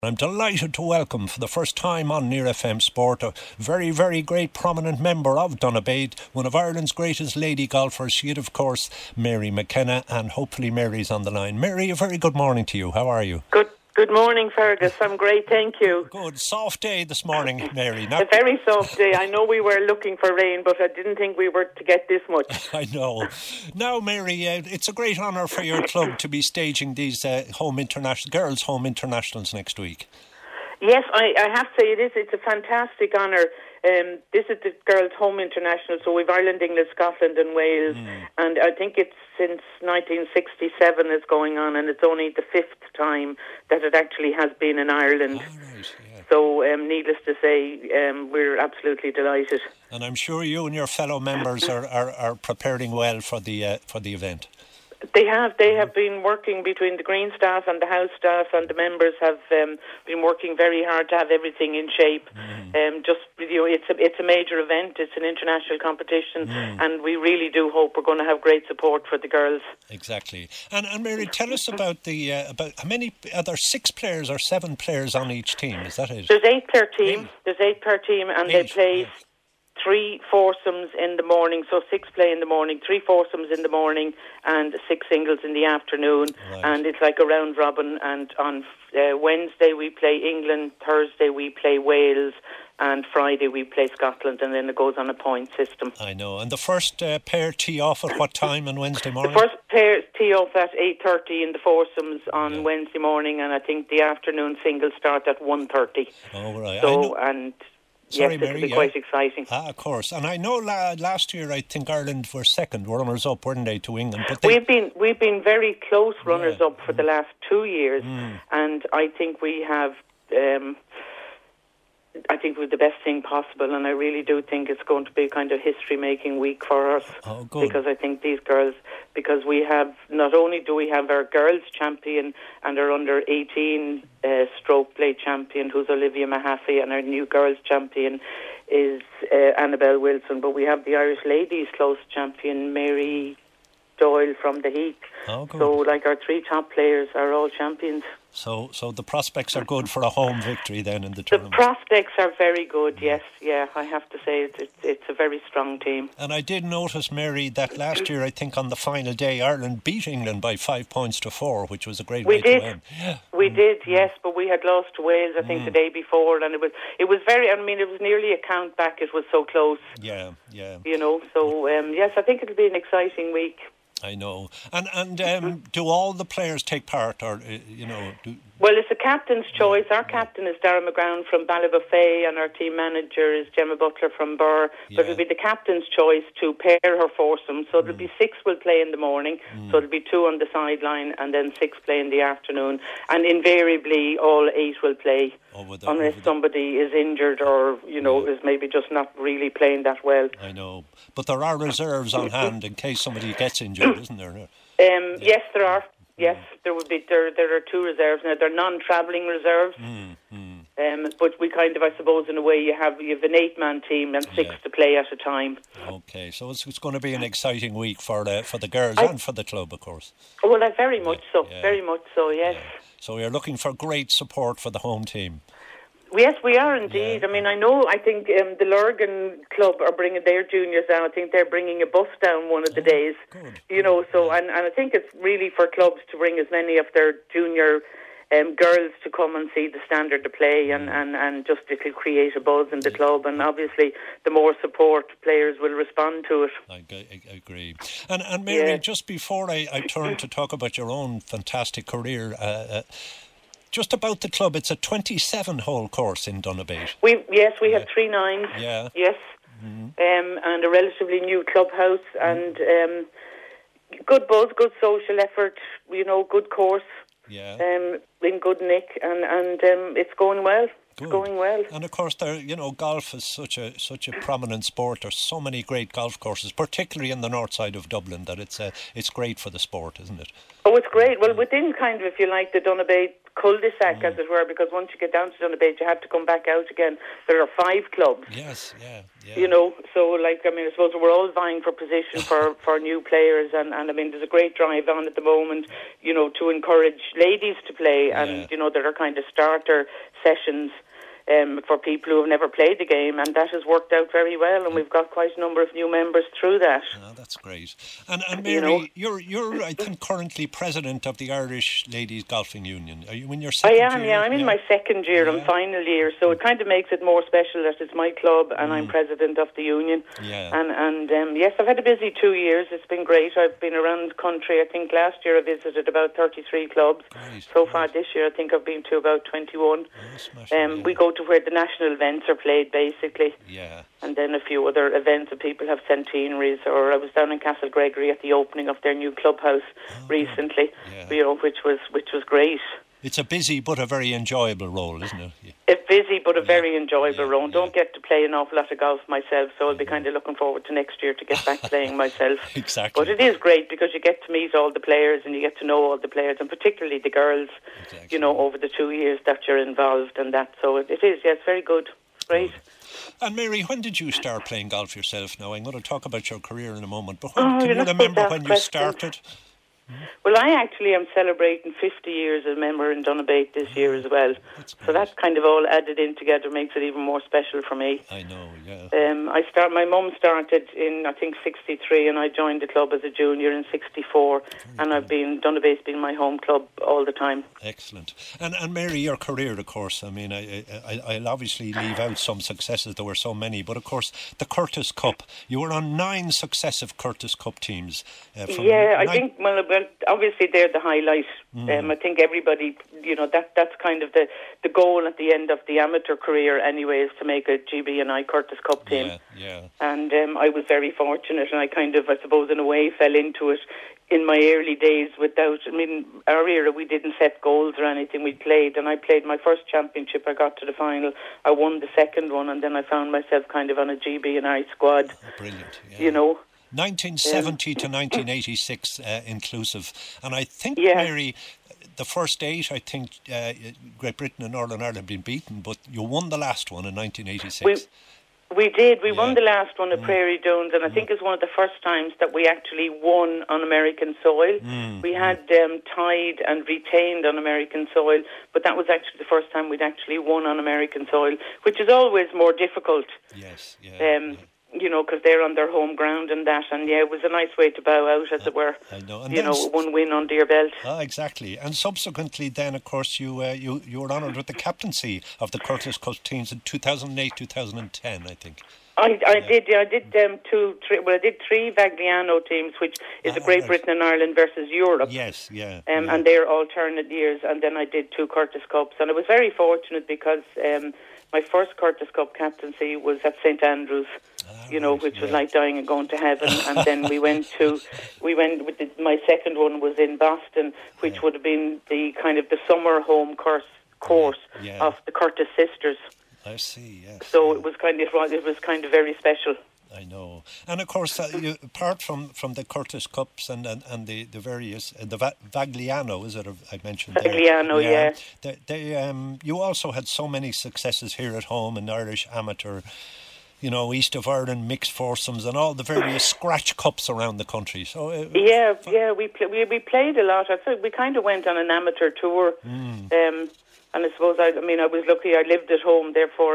I'm delighted to welcome for the first time on Near FM Sport a very, very great prominent member of Donabate, one of Ireland's greatest lady golfers. She is, of course, Mary McKenna, and hopefully Mary's on the line. Mary, a very good morning to you. How are you? Good morning, Fergus. I'm great, thank you. Good. Soft day this morning, Mary. A very soft day. I know we were looking for rain, but I didn't think we were to get this much. I know. Now, Mary, it's a great honour for your club to be staging these girls' home internationals next week. Yes, I have to say it is. It's a fantastic honour. This is the girls' home international, so we've Ireland, England, Scotland and Wales, and I think it's since 1967 is going on, and it's only the fifth time that it actually has been in Ireland. Oh, right, yeah. So, needless to say, we're absolutely delighted. And I'm sure you and your fellow members are preparing well for the event. They have been working between the green staff and the house staff, and the members have been working very hard to have everything in shape. It's a major event. It's an international competition, and we really do hope we're going to have great support for the girls. Exactly. And Mary, tell us about about how many? Are there 6 players or 7 players on each team? Is that it? There's 8 per team. There's 8 per team, and they play. Yeah. 3 foursomes in the morning, so 6 play in the morning, 3 foursomes in the morning and 6 singles in the afternoon. Right. And it's like a round robin, and on Wednesday we play England, Thursday we play Wales, and Friday we play Scotland, and then it goes on a point system. I know. And the first pair tee off at what time on Wednesday morning? The first pair tee off at 8:30 in the foursomes on Wednesday morning, and I think the afternoon singles start at 1:30. Oh, right. So, and... Sorry, yes, Mary, it'll be quite exciting. Of course. And I know last year, I think Ireland were second, runners-up, weren't they, to England? But we've been very close runners-up for the last 2 years, and I think we have... I think we're the best thing possible, and I really do think it's going to be a kind of history-making week for us. Oh, good. Because I think these girls, because we have, not only do we have our girls champion and our under-18 stroke play champion, who's Olivia Mahaffey, and our new girls champion is Annabelle Wilson, but we have the Irish ladies close champion, Mary Doyle from the Heath. Oh, good. So, our 3 top players are all champions. So the prospects are good for a home victory then in the tournament. The prospects are very good, yes. Yeah, I have to say it's a very strong team. And I did notice, Mary, that last year, I think on the final day, Ireland beat England by 5 points to 4, which was a great way to win. We did, yes, but we had lost to Wales, I think, the day before, and it was it was nearly a count back. It was so close. Yeah. So, yes, I think it'll be an exciting week. I know. And do all the players take part, or Well, it's a captain's choice. Our captain is Darragh McGrown from Ballybuffet, and our team manager is Gemma Butler from Burr. But it'll be the captain's choice to pair her foursome. So it'll be 6 will play in the morning. So it'll be 2 on the sideline, and then 6 play in the afternoon. And invariably, all 8 will play, unless somebody is injured or is maybe just not really playing that well. I know, but there are reserves on hand in case somebody gets injured, isn't there? Yes, there are. Yes, there would be. There are 2 reserves now. They're non-travelling reserves, but we kind of, I suppose, in a way, you have an 8-man team and 6 to play at a time. Okay, so it's going to be an exciting week for the girls and for the club, of course. Well, very much so. Very much so. Yes. Yeah. So we are looking for great support for the home team. Yes, we are indeed. Yeah. I think the Lurgan Club are bringing their juniors down. I think they're bringing a bus down one of the days. Good. And I think it's really for clubs to bring as many of their junior girls to come and see the standard of play and just it'll create a buzz in the club, and obviously the more support players will respond to it. I agree. And Mary, just before I turn to talk about your own fantastic career, just about the club, it's a 27-hole course in Donabate. We have 3 nines. Yeah. Yes. And a relatively new clubhouse, and good buzz, good social effort, good course. Yeah. In good nick, and it's going well. Good. It's going well. And of course, golf is such a prominent sport. There's so many great golf courses, particularly in the north side of Dublin, that it's great for the sport, isn't it? Oh, it's great. Well, within kind of, if you like, the Donabate cul-de-sac, as it were, because once you get down to Donabate, you have to come back out again. There are 5 clubs. Yes, yeah. So I suppose we're all vying for position for new players, and I mean, there's a great drive on at the moment, to encourage ladies to play, and, there are kind of starter sessions for people who have never played the game, and that has worked out very well, and we've got quite a number of new members through that. Oh, that's great. And Mary, you're I think currently president of the Irish Ladies Golfing Union. Are you in your second year? I am, yeah. I'm in my second year, I'm final year, so it kind of makes it more special that it's my club and I'm president of the union. Yeah. And yes, I've had a busy 2 years. It's been great. I've been around the country. I think last year I visited about 33 clubs. Great, so far this year I think I've been to about 21. We go to where the national events are played, basically. Yeah. And then a few other events that people have centenaries. Or I was down in Castle Gregory at the opening of their new clubhouse recently, which was great. It's a busy but a very enjoyable role, isn't it? Yeah. It's busy but a very enjoyable role. Don't get to play an awful lot of golf myself, so I'll be kind of looking forward to next year to get back playing myself. Exactly. But it is great because you get to meet all the players and you get to know all the players, and particularly the girls, over the 2 years that you're involved in that. So it is, yes, very good. It's great. And Mary, when did you start playing golf yourself now? I'm going to talk about your career in a moment, but can you remember when you started? Well, I actually am celebrating 50 years as a member in Donabate this year as well. So that's kind of all added in together, makes it even more special for me. I know, yeah. My mum started in, I think, 63, and I joined the club as a junior in 64. Donabate's been my home club all the time. Excellent. And Mary, your career, of course, I mean, I'll obviously leave out some successes. There were so many, but of course, the Curtis Cup. You were on 9 successive Curtis Cup teams. I think, obviously they're the highlight. I think everybody, that's kind of the goal at the end of the amateur career anyway, is to make a GB&I Curtis Cup team. Yeah. And I was very fortunate, and I kind of, I suppose in a way, fell into it in my early days our era, we didn't set goals or anything. We played, and I played my first championship. I got to the final. I won the second one, and then I found myself kind of on a GB&I squad. Oh, brilliant. Yeah. 1970 to 1986 inclusive. And I think, Mary, the first 8, I think Great Britain and Northern Ireland have been beaten, but you won the last one in 1986. We did. We won the last one at Prairie Dones, and I think it's one of the first times that we actually won on American soil. We had tied and retained on American soil, but that was actually the first time we'd actually won on American soil, which is always more difficult. Yes, because they're on their home ground and that, and it was a nice way to bow out, as it were. I know. And one win under your belt. Exactly. And subsequently then, of course, you were honoured with the captaincy of the Curtis Cup teams in 2008, 2010, I think. I did 3 Vagliano teams, which is the Great Britain and Ireland versus Europe. Yes, yeah. And they're alternate years, and then I did 2 Curtis Cups, and I was very fortunate because my first Curtis Cup captaincy was at St Andrews, which was like dying and going to heaven. And then my second one was in Boston, which would have been the kind of the summer home course of the Curtis sisters. I see, yes. So it was kind of very special. I know. And of course, apart from the Curtis Cups and the various, the Vagliano, is it? I mentioned Vagliano, you also had so many successes here at home in Irish amateur, East of Ireland mixed foursomes and all the various scratch cups around the country. So we played a lot. We kind of went on an amateur tour. And I suppose I was lucky. I lived at home, therefore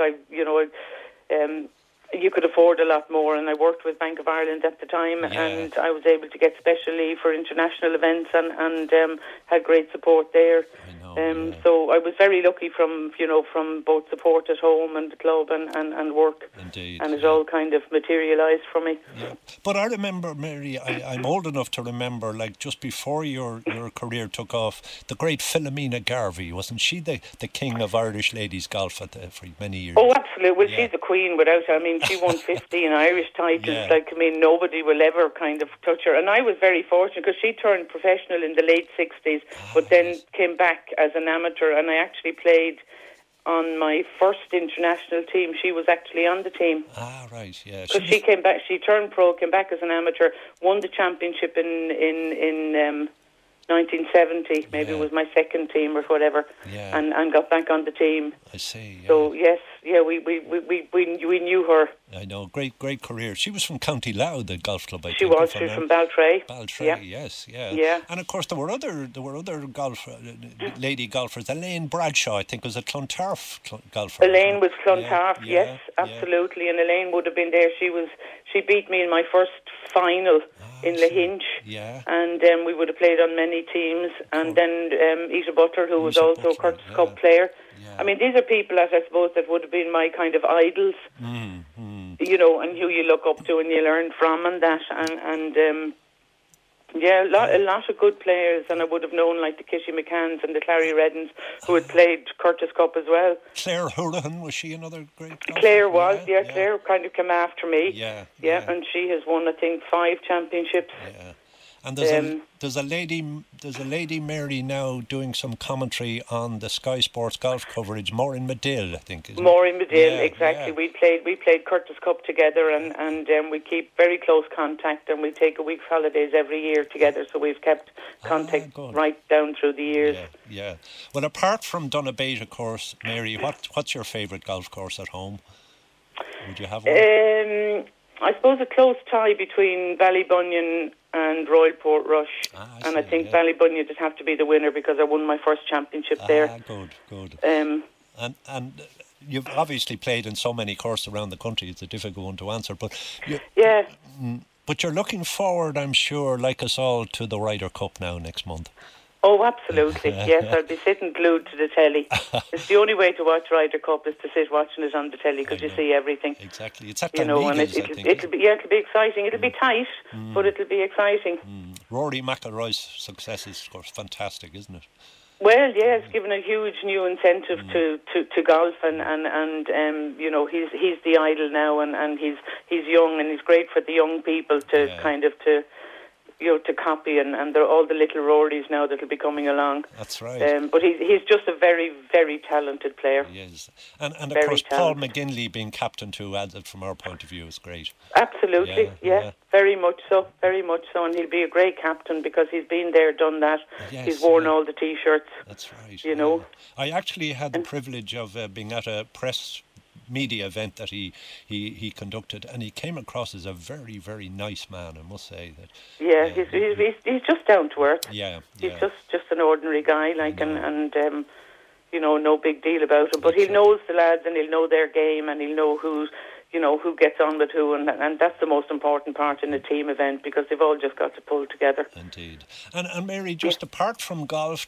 you could afford a lot more, and I worked with Bank of Ireland at the time, and I was able to get special leave for international events and had great support there. So I was very lucky from both support at home and the club and work. Indeed. And it all kind of materialised for me. Yeah. But I remember, Mary, I'm old enough to remember, like just before your career took off, the great Philomena Garvey, wasn't she the king of Irish ladies golf for many years? Oh, absolutely. Well, she's the queen without her. She won 15 Irish titles. Nobody will ever kind of touch her. And I was very fortunate because she turned professional in the late 60s, but then came back as an amateur, and I actually played on my first international team. She was actually on the team. Ah, right, yeah. Because she came back, she turned pro, came back as an amateur, won the championship in 1970. Maybe it was my second team or whatever, and got back on the team. I see. Yeah. So yes, we knew her. I know, great career. She was from County Louth, the golf club. She was from Baltray. Baltray, yes, yeah. And of course there were other lady golfers. Elaine Bradshaw, I think, was a Clontarf golfer. Elaine was Clontarf, yes, absolutely. And Elaine would have been there. She beat me in my first final in Lahinch. Yeah. And we would have played on many teams. And then Ita Butler, who was also a Curtis Cup player. Yeah. I mean, these are people that I suppose that would have been my kind of idols. You know, and who you look up to and you learn from and that. And a lot of good players. And I would have known like the Kitty McCanns and the Clary Reddens, who had played Curtis Cup as well. Claire Houlihan, was she another great golfer? Claire was, Claire kind of came after me. Yeah. And she has won, I think, 5 championships. Yeah. And there's a lady Mary now doing some commentary on the Sky Sports golf coverage. Maureen Medill, I think. Maureen Medill, exactly. Yeah. We played Curtis Cup together, and we keep very close contact, and we take a week's holidays every year together. So we've kept contact right down through the years. Yeah. Well, apart from Donabate, of course, Mary, what's your favourite golf course at home? Would you have one? I suppose a close tie between Ballybunion and Royal Portrush. I think Ballybunion would have to be the winner because I won my first championship there. Good. And you've obviously played in so many courses around the country. It's a difficult one to answer, but but you're looking forward, I'm sure, like us all, to the Ryder Cup now next month. Oh, absolutely. Yes, I'll be sitting glued to the telly. It's the only way to watch Ryder Cup is to sit watching it on the telly because you see everything. Exactly. It's at Gleneagles, I think. It'll be exciting. It'll be tight, but it'll be exciting. Rory McIlroy's success is, of course, fantastic, isn't it? Well, yeah, it's given a huge new incentive to golf, and you know, he's the idol now, and he's young, and he's great for the young people to kind of to copy, and there are all the little Rorys now that will be coming along. That's right. But he's just a very, very talented player. He is. And of course, Paul McGinley being captain too, added from our point of view, is great. Absolutely, yeah. Very much so. And he'll be a great captain because he's been there, done that. Yes, he's worn all the T-shirts. That's right. You know. I actually had the privilege of being at a press media event that he conducted, and he came across as a very, very nice man, I must say that. Yeah, he's just down to earth. Yeah. He's just an ordinary guy, and you know, no big deal about him. But he knows the lads, and he'll know their game, and he'll know who gets on with who, and that's the most important part in a team event because they've all just got to pull together. Indeed. And Mary, just apart from golf,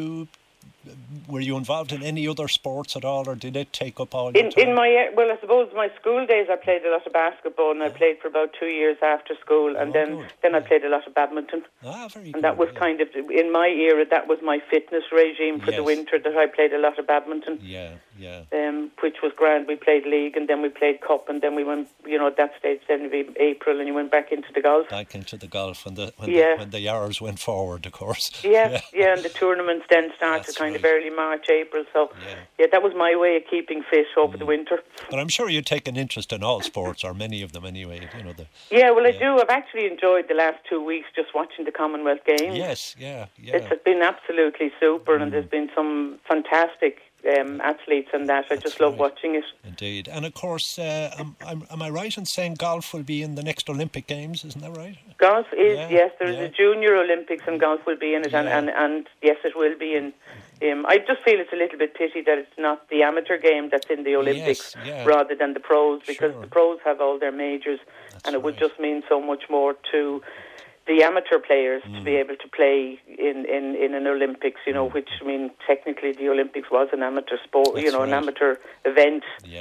were you involved in any other sports at all, or did it take up all your time? I suppose my school days I played a lot of basketball, and I played for about 2 years after school, and then I played a lot of badminton. Very good. And that was kind of, in my era, that was my fitness regime for the winter, that I played a lot of badminton. Yeah. Which was grand. We played league, and then we played cup, and then we went, at that stage, then it'd be April, and you went back into the golf. When the hours went forward, of course. Yeah, and the tournaments then started kind of early March, April. So, that was my way of keeping fit over the winter. But I'm sure you take an interest in all sports, or many of them anyway. I do. I've actually enjoyed the last 2 weeks just watching the Commonwealth Games. Yes, It's been absolutely super, and there's been some fantastic athletes and that. I just love watching it. Indeed. And of course, am I right in saying golf will be in the next Olympic Games? Isn't that right? Golf is, yes. There is a Junior Olympics and golf will be in it, and yes, it will be in. I just feel it's a little bit pity that it's not the amateur game that's in the Olympics rather than the pros, because the pros have all their majors, and it would just mean so much more to the amateur players to be able to play in an Olympics, which, technically the Olympics was an amateur sport, an amateur event,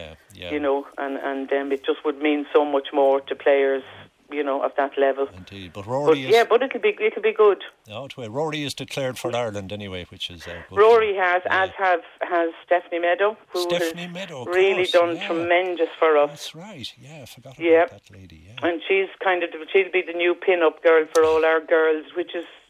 and it just would mean so much more to players, of that level. Indeed, but Rory but it'll be good. No, Rory is declared for Ireland anyway, which is good. Rory has Stephanie Meadow, who has really done tremendous for us. That's right. Yeah, I forgot about that lady. Yeah. And she'll be the new pin-up girl for all our girls, which is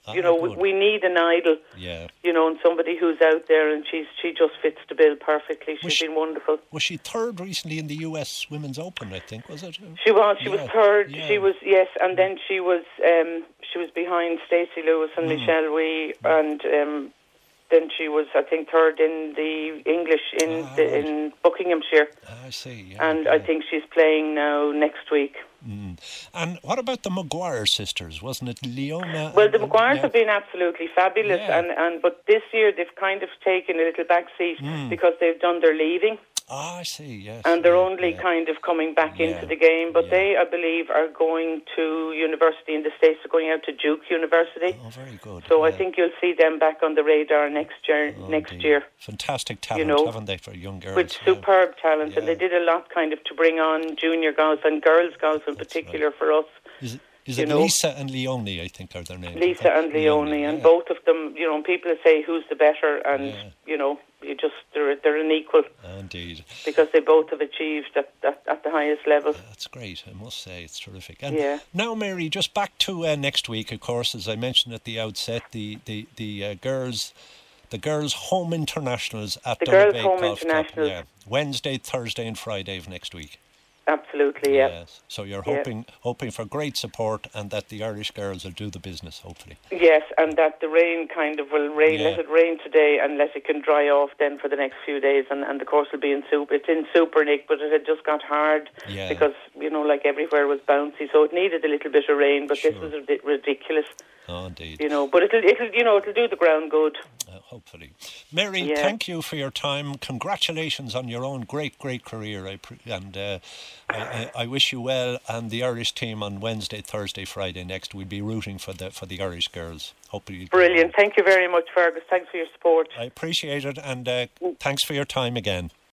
You know, we need an idol. Yeah. You know, and somebody who's out there, and she just fits the bill perfectly. She's been wonderful. Was she third recently in the US Women's Open? I think was it? She was. She was third. Yeah. She was and then she was behind Stacey Lewis and Michelle Wee, and then she was, I think, third in the English in Buckinghamshire. I see. Yeah, and I think she's playing now next week. And what about the Maguire sisters? Wasn't it Leona? Well, the Maguires have been absolutely fabulous, but this year they've kind of taken a little back seat because they've done their leaving. I see, yes. And they're only kind of coming back into the game. But they, I believe, are going to university in the States. They're going out to Duke University. Oh, very good. So I think you'll see them back on the radar next year. Fantastic talent, haven't they, for young girls? With superb talent. And they did a lot kind of to bring on junior golf and girls golf in particular for us. Is it Lisa and Leonie, I think, are their names? Lisa and Leonie, and both of them, you know, people say who's the better, and, you know, they're an equal. Indeed. Because they both have achieved at the highest level. That's great, I must say, it's terrific. And now, Mary, just back to next week, of course, as I mentioned at the outset, the girls' home internationals at the Girls' Home Internationals. Cup, Wednesday, Thursday and Friday of next week. Absolutely, yeah. Yes. So you're hoping for great support, and that the Irish girls will do the business, hopefully. Yes, and that the rain kind of will rain. Let it rain today, and let it can dry off then for the next few days. And the course will be in Super. It's in Super, Nick, but it had just got hard because, you know, like everywhere was bouncy, so it needed a little bit of rain. But this was a bit ridiculous. Oh, indeed. You know, but it'll do the ground good. Hopefully. Mary, thank you for your time. Congratulations on your own great career. I wish you well, and the Irish team on Wednesday, Thursday, Friday next. We'll be rooting for the Irish girls. Hopefully. Brilliant. Thank you very much, Fergus. Thanks for your support. I appreciate it, and thanks for your time again.